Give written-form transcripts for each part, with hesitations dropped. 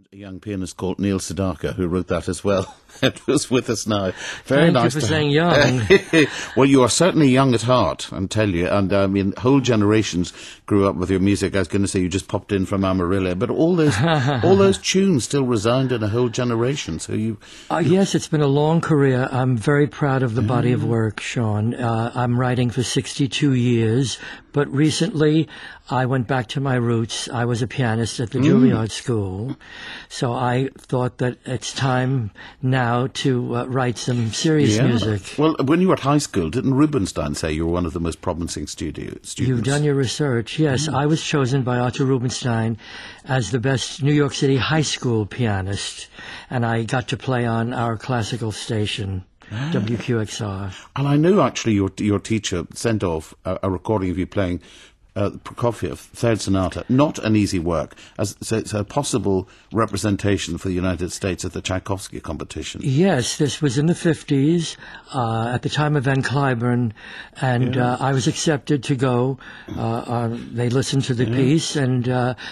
a young pianist called Neil Sedaka who wrote that as well. It was with us now. Very Thank nice you for to saying young. Well, you are certainly young at heart, I tell you. And I mean, whole generations grew up with your music. I was going to say you just popped in from Amarillo, but all those tunes still resound in a whole generation. So Yes, it's been a long career. I'm very proud of the body of work, Sean. I'm writing for 62 years, but recently I went back to my roots. I was a pianist at the Juilliard School, so I thought that it's time now to write some serious music. Well, when you were at high school, didn't Rubinstein say you were one of the most promising students? You've done your research. Yes, I was chosen by Arthur Rubinstein as the best New York City high school pianist, and I got to play on our classical station, WQXR. And I knew actually your teacher sent off a recording of you playing Prokofiev, Third Sonata. Not an easy work. So it's a possible representation for the United States at the Tchaikovsky competition. Yes, this was in the 50s, at the time of Van Cliburn, and I was accepted to go. They listened to the piece, and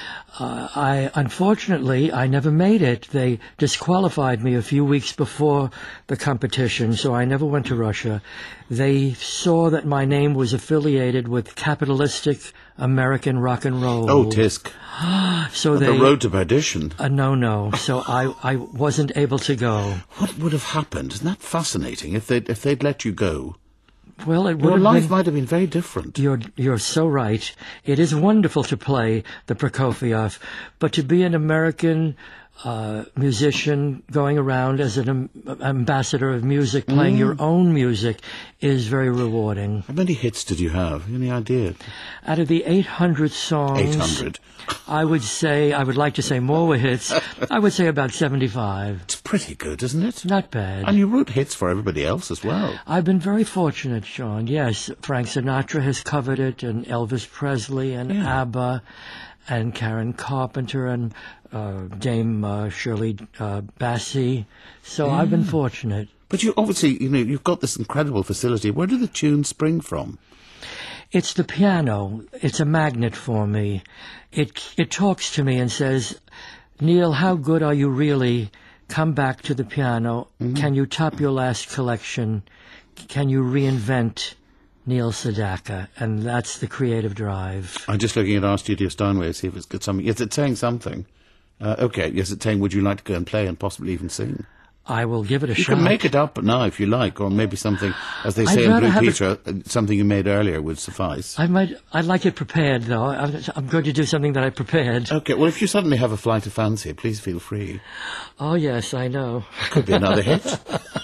unfortunately, I never made it. They disqualified me a few weeks before the competition, so I never went to Russia. They saw that my name was affiliated with capitalistic American rock and roll. Oh, tisk. So the road to perdition. No. So I wasn't able to go. What would have happened? Isn't that fascinating? If they'd let you go. Well, your life might have been very different. You're so right. It is wonderful to play the Prokofiev, but to be an American musician going around as an ambassador of music, playing your own music, is very rewarding. How many hits did you have? Any idea? Out of the 800 songs... 800? I would like to say more were hits. I would say about 75. It's pretty good, isn't it? Not bad. And you wrote hits for everybody else as well. I've been very fortunate, Sean. Yes, Frank Sinatra has covered it, and Elvis Presley, and ABBA, and Karen Carpenter, and Dame Shirley Bassey. So I've been fortunate. But you obviously, you've got this incredible facility. Where do the tunes spring from? It's the piano. It's a magnet for me. It talks to me and says, Neil, how good are you really? Come back to the piano. Can you top your last collection? Can you reinvent Neil Sedaka? And that's the creative drive. I'm just looking at our studio Steinway to see if it's got something. Yes, it's saying something. Okay, yes, it's saying, would you like to go and play and possibly even sing? I will give it a shot. You can make it up now if you like, or maybe something, as they say in Blue Peter, something you made earlier would suffice. I'd like it prepared, though. I'm going to do something that I prepared. Okay, well, if you suddenly have a flight of fancy, please feel free. Oh, yes, I know. Could be another hit.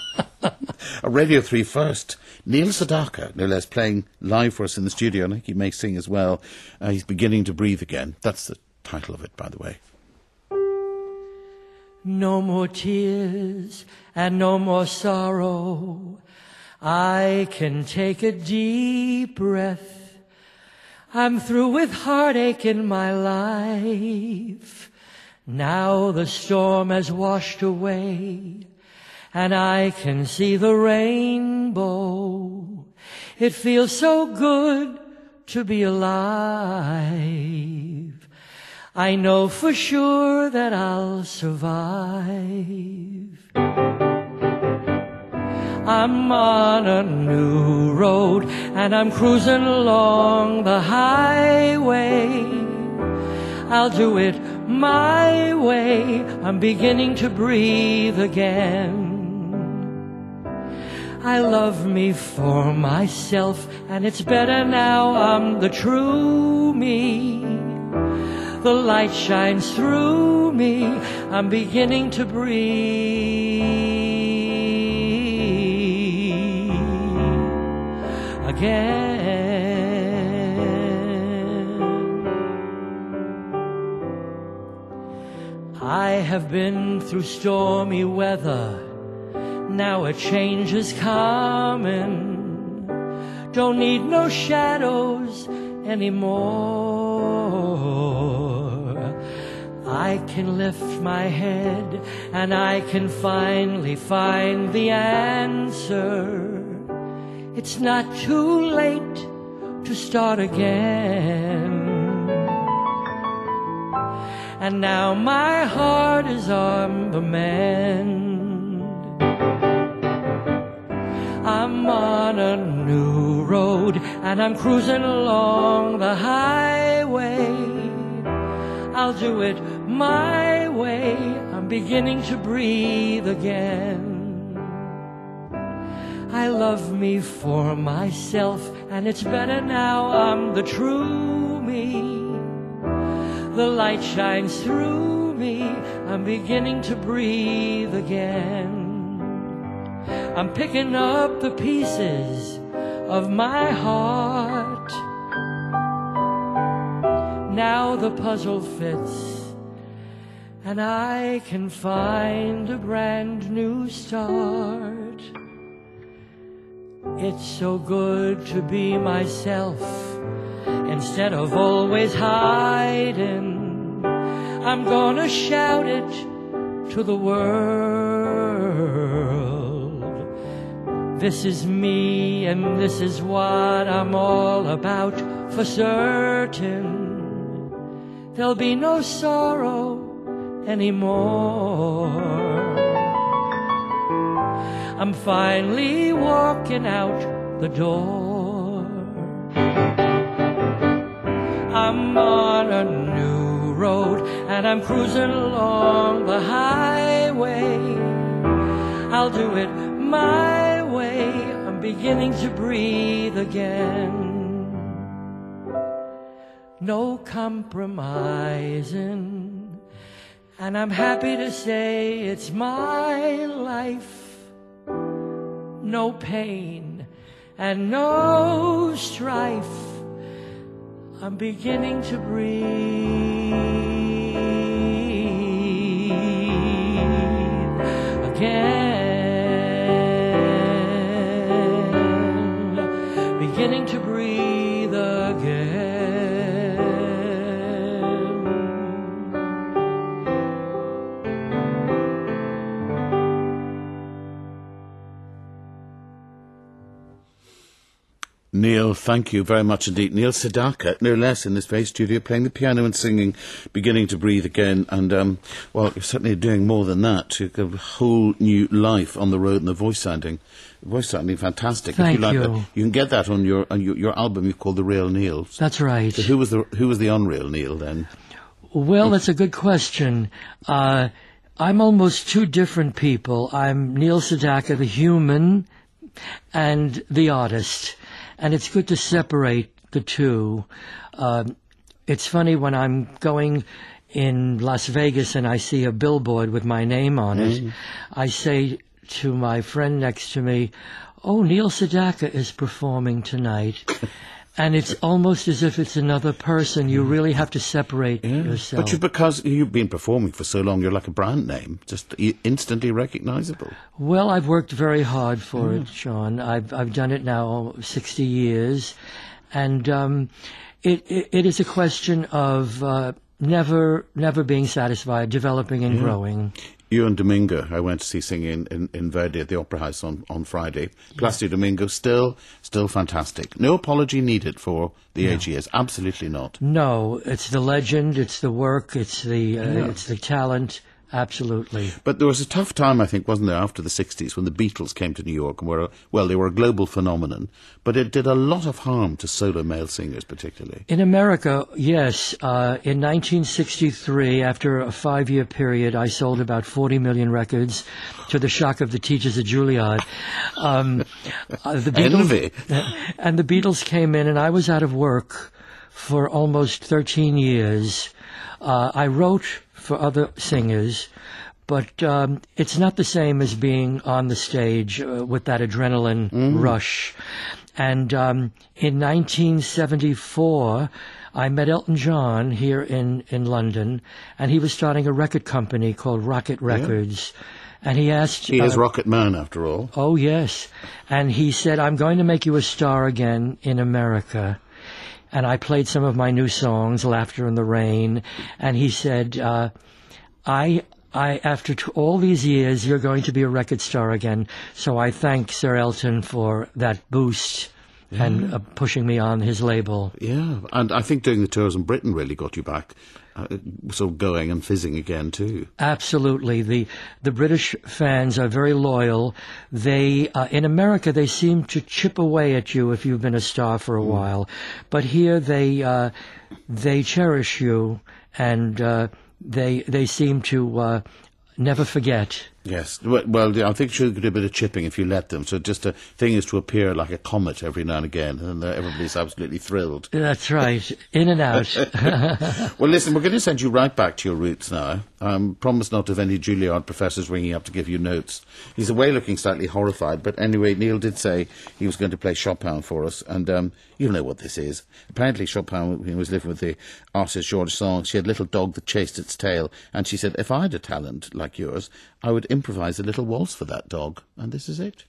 A Radio 3 first. Neil Sedaka, no less, playing live for us in the studio, and I think he may sing as well. He's beginning to breathe again. That's the title of it, by the way. No more tears and no more sorrow. I can take a deep breath. I'm through with heartache in my life. Now the storm has washed away, and I can see the rainbow. It feels so good to be alive. I know for sure that I'll survive. I'm on a new road, and I'm cruising along the highway. I'll do it my way. I'm beginning to breathe again. I love me for myself, and it's better now. I'm the true me. The light shines through me. I'm beginning to breathe again. I have been through stormy weather. Now a change is coming. Don't need no shadows anymore. I can lift my head, and I can finally find the answer. It's not too late to start again. and now my heart is on the mend. I'm on a new road, and I'm cruising along the highway. I'll do it my way, I'm beginning to breathe again. I love me for myself, and it's better now I'm the true me. The light shines through me, I'm beginning to breathe again. I'm picking up the pieces of my heart. Now the puzzle fits, and I can find a brand new start. It's so good to be myself instead of always hiding. I'm gonna shout it to the world. This is me, and this is what I'm all about for certain. There'll be no sorrow anymore. I'm finally walking out the door. I'm on a new road, and I'm cruising along the highway. I'll do it my way, I'm beginning to breathe again. No compromising, and I'm happy to say it's my life. No pain and no strife, I'm beginning to breathe again, beginning to breathe again. Neil, thank you very much indeed. Neil Sedaka, no less, in this very studio, playing the piano and singing, beginning to breathe again. And, well, you're certainly doing more than that, to give a whole new life on the road, and the voice sounding fantastic. Thank if you. Like you. That, you can get that on your album you've called The Real Neil. That's right. So who was the unreal Neil then? Well, that's a good question. I'm almost two different people. I'm Neil Sedaka, the human, and the artist. And it's good to separate the two. It's funny when I'm going in Las Vegas and I see a billboard with my name on it, I say to my friend next to me, "Oh, Neil Sedaka is performing tonight." And it's almost as if it's another person. You really have to separate yourself. But because you've been performing for so long, you're like a brand name, just instantly recognizable. Well, I've worked very hard for it, Sean. I've done it now 60 years. And it is a question of never being satisfied, developing and growing. You and Domingo, I went to see singing in Verdi at the Opera House on Friday. Placido Domingo, still fantastic. No apology needed for the age he is. Absolutely not. No, it's the legend, it's the work, it's the talent. Absolutely. But there was a tough time, I think, wasn't there, after the 60s, when the Beatles came to New York and they were a global phenomenon, but it did a lot of harm to solo male singers, particularly. In America, yes. In 1963, after a 5-year period, I sold about 40 million records, to the shock of the teachers at Juilliard. The Beatles, Envy. And the Beatles came in, and I was out of work for almost 13 years. I wrote for other singers, but it's not the same as being on the stage with that adrenaline rush. And in 1974, I met Elton John here in London, and he was starting a record company called Rocket Records. And he asked... He is Rocket Man, after all. Oh, yes. And he said, "I'm going to make you a star again in America." And I played some of my new songs, Laughter in the Rain. And he said, after all these years, you're going to be a record star again. So I thank Sir Elton for that boost and pushing me on his label. Yeah, and I think doing the tours in Britain really got you back, sort of going and fizzing again too. Absolutely. The British fans are very loyal. They in America they seem to chip away at you if you've been a star for a while, but here they cherish you, and they seem to never forget. Yes, well, I think she'll do a bit of chipping if you let them. So just a thing is to appear like a comet every now and again, and everybody's absolutely thrilled. That's right, in and out. Well, listen, we're going to send you right back to your roots now. Promise not to have any Juilliard professors ringing up to give you notes. He's away looking slightly horrified, but anyway, Neil did say he was going to play Chopin for us, and you'll know what this is. Apparently Chopin, when he was living with the artist Georges Sand, she had a little dog that chased its tail, and she said, if I had a talent like yours, I would improvise a little waltz for that dog, and this is it.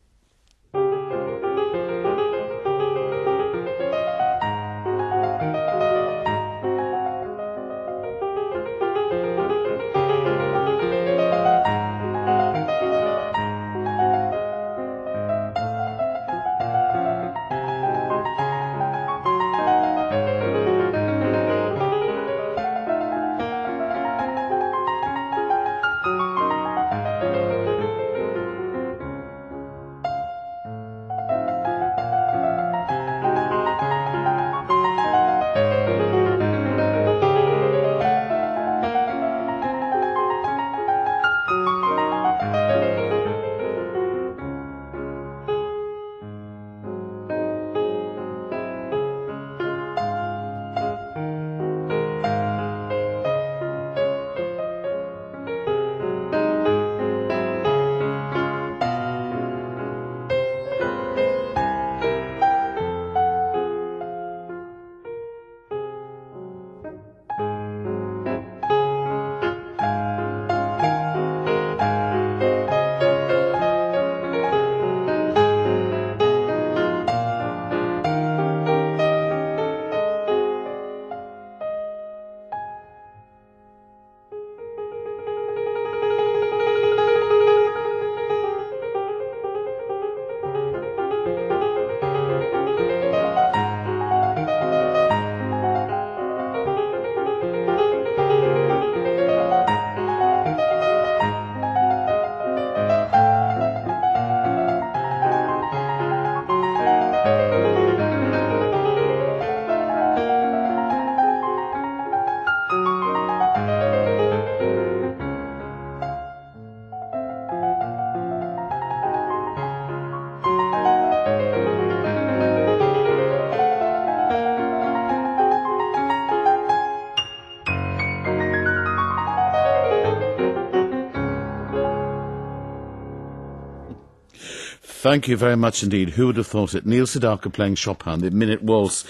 Thank you very much indeed. Who would have thought it? Neil Sedaka playing Chopin, the Minute Waltz.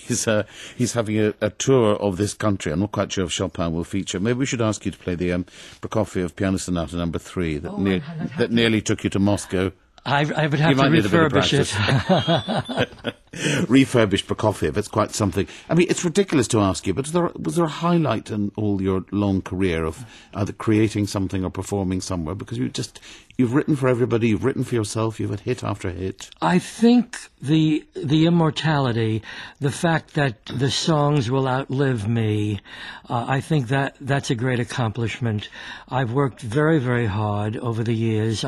He's having a tour of this country. I'm not quite sure if Chopin will feature. Maybe we should ask you to play the Prokofiev Piano Sonata No. 3 that nearly took you to Moscow. I would have to refurbish it. Refurbished Prokofiev, it's quite something. I mean, it's ridiculous to ask you, but was there a highlight in all your long career of either creating something or performing somewhere? Because you've written for everybody, you've written for yourself, you've had hit after hit. I think the immortality, the fact that the songs will outlive me, I think that's a great accomplishment. I've worked very, very hard over the years.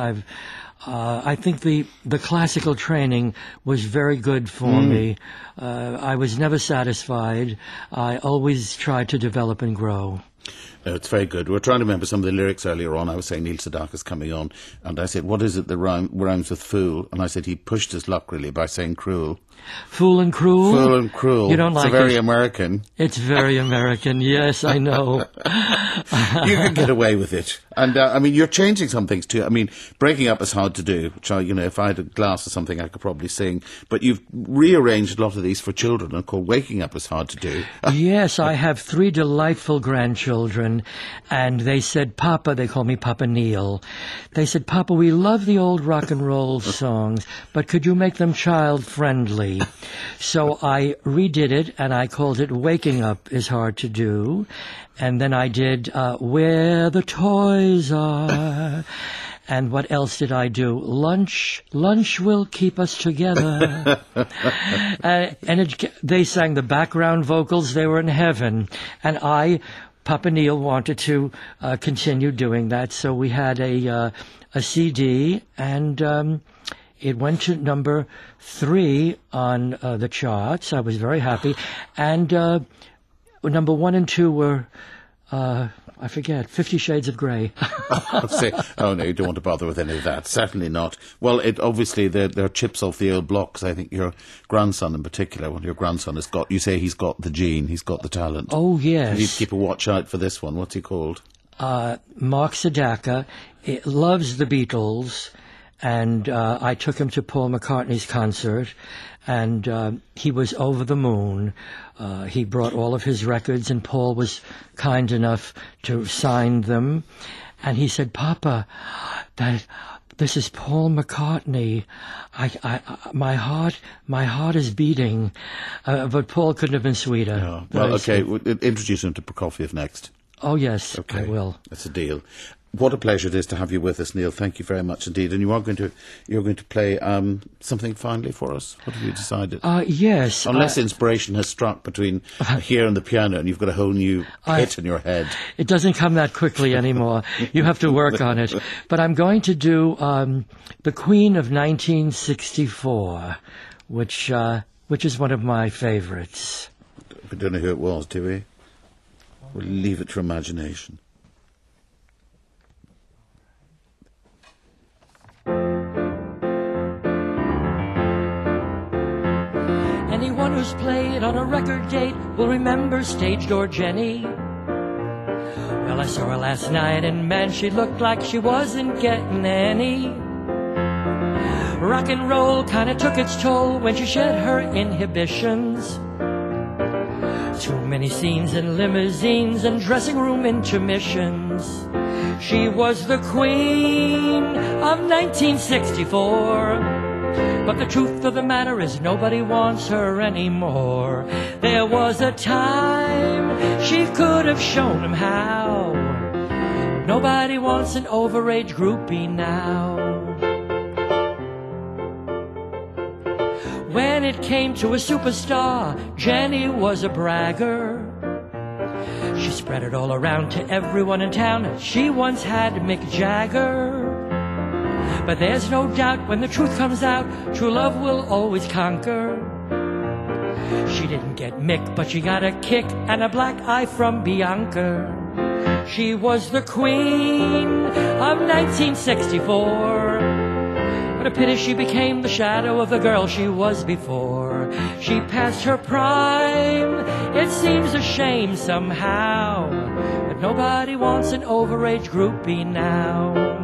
I think the classical training was very good for me. I was never satisfied. I always tried to develop and grow. It's very good. We were trying to remember some of the lyrics earlier on. I was saying Neil Sedaka's coming on, and I said, what is it that rhymes with fool? And I said he pushed his luck, really, by saying cruel. Fool and cruel? Fool and cruel. You don't like it? It's very American. It's very American, yes, I know. You can get away with it. And, I mean, you're changing some things too. I mean, breaking up is hard to do, which if I had a glass or something, I could probably sing. But you've rearranged a lot of these for children and called Waking Up is hard to do. Yes, I have 3 delightful grandchildren, and they said, Papa, they call me Papa Neil. They said, Papa, we love the old rock and roll songs, but could you make them child-friendly? So I redid it, and I called it Waking Up is Hard to Do. And then I did Where the Toys Are. And what else did I do? Lunch will keep us together. They sang the background vocals. They were in heaven. And Papa Neil wanted to continue doing that. So we had a CD, and it went to number 3 on the charts. I was very happy. And number 1 and 2 were, I forget, 50 Shades of Grey. Oh, no, you don't want to bother with any of that. Certainly not. Well, obviously, there are chips off the old blocks. I think your grandson in particular, when your grandson has got, you say he's got the gene, he's got the talent. Oh, yes. You need to keep a watch out for this one. What's he called? Mark Sedaka. Loves the Beatles. And I took him to Paul McCartney's concert, and he was over the moon. He brought all of his records, and Paul was kind enough to sign them. And he said, "Papa, this is Paul McCartney. My heart is beating." But Paul couldn't have been sweeter. Oh, well, okay, we'll introduce him to Prokofiev next. Oh, yes, okay. I will. That's a deal. What a pleasure it is to have you with us, Neil. Thank you very much indeed. And you're going to play something finally for us. What have you decided? Yes. Unless inspiration has struck between here and the piano, and you've got a whole new hit in your head. It doesn't come that quickly anymore. You have to work on it. But I'm going to do The Queen of 1964, which is one of my favorites. We don't know who it was, do we? We'll leave it to imagination. Anyone who's played on a record date will remember Stage Door Jenny. Well, I saw her last night, and man, she looked like she wasn't getting any. Rock and roll kinda took its toll when she shed her inhibitions. Too many scenes in limousines and dressing room intermissions. She was the queen of 1964. But the truth of the matter is nobody wants her anymore. There was a time she could have shown him how. Nobody wants an overage groupie now. When it came to a superstar, Jenny was a bragger. She spread it all around to everyone in town. She once had Mick Jagger. But there's no doubt when the truth comes out, true love will always conquer. She didn't get Mick, but she got a kick and a black eye from Bianca. She was the queen of 1964. What a pity she became the shadow of the girl she was before. She passed her prime, it seems a shame somehow. But nobody wants an overage groupie now.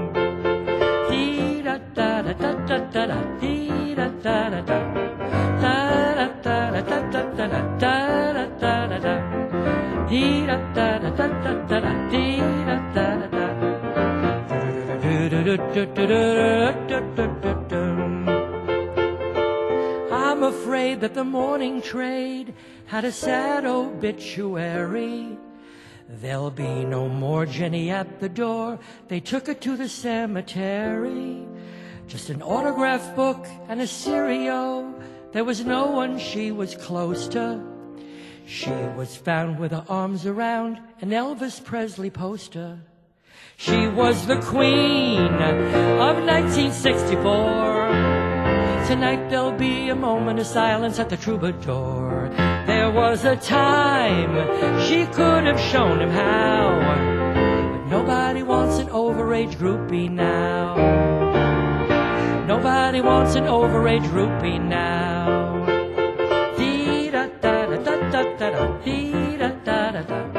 I'm afraid that the morning trade had a sad obituary. There'll be no more Jenny at the door. They took her to the cemetery. Just an autograph book and a stereo. There was no one she was close to. She was found with her arms around an Elvis Presley poster. She was the queen of 1964. Tonight there'll be a moment of silence at the Troubadour. There was a time she could have shown him how. But nobody wants an overage groupie now. Nobody wants an overage groupie now. Dee-da-da-da-da-da-da-da, dee-da-da-da-da.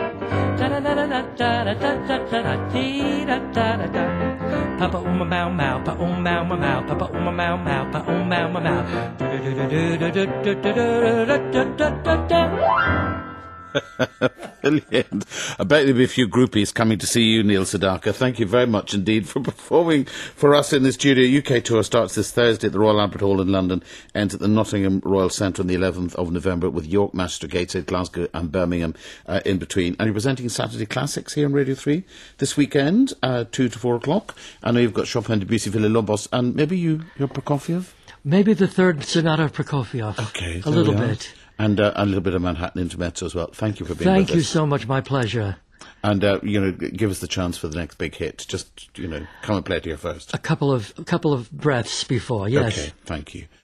Da-da-da-da-da-da-da-da-dee-da-da-da-da. Papa ooma mow mow, pa oom mow mow mow, papa ooma mow mow, pa oom mow mow mow. Do-do-do-do-do-do-do-do-do-do-do-do-do-do-do. Brilliant. I bet there'll be a few groupies coming to see you, Neil Sedaka. Thank you very much indeed for performing for us in the studio. UK tour starts this Thursday at the Royal Albert Hall in London, ends at the Nottingham Royal Centre on the 11th of November, with York, Manchester, Gateshead, Glasgow and Birmingham in between. And you're presenting Saturday Classics here on Radio 3 this weekend, 2 to 4 o'clock. I know you've got Chopin, Debussy, Villa-Lobos, and maybe you're Prokofiev? Maybe the third sonata of Prokofiev. Okay. A little bit. And a little bit of Manhattan Intermezzo as well. Thank you for being with us. Thank you so much. My pleasure. And, give us the chance for the next big hit. Just, come and play it here first. A couple of breaths before, yes. Okay, thank you.